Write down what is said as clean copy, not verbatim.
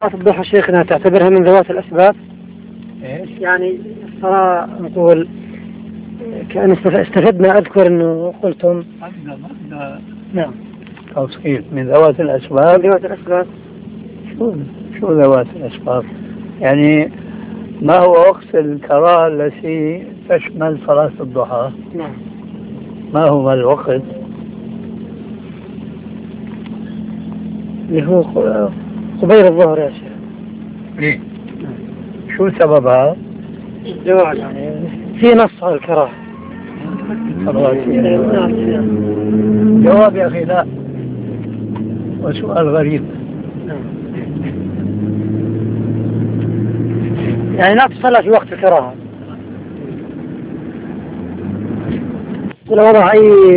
الضحى شيخنا تعتبرها من ذوات الأسباب؟ إيش؟ يعني الصلاة نقول كأن استفدنا، أذكر أنه قلتم نعم توصيل من ذوات الأسباب. ذوات الأسباب شو ذوات الأسباب؟ يعني ما هو وقت الكراهة التي تشمل صلاة الضحى؟ نعم. ما هو الوقت؟ اللي هو قبيل الظهر يا شيخ. ليه؟ شو سببها؟ جواز يعني في نص على الكراهة. جواب يا أخي لا، وسؤال غريب. يعني لا تصلى في وقت الكراهة. لو وضع أي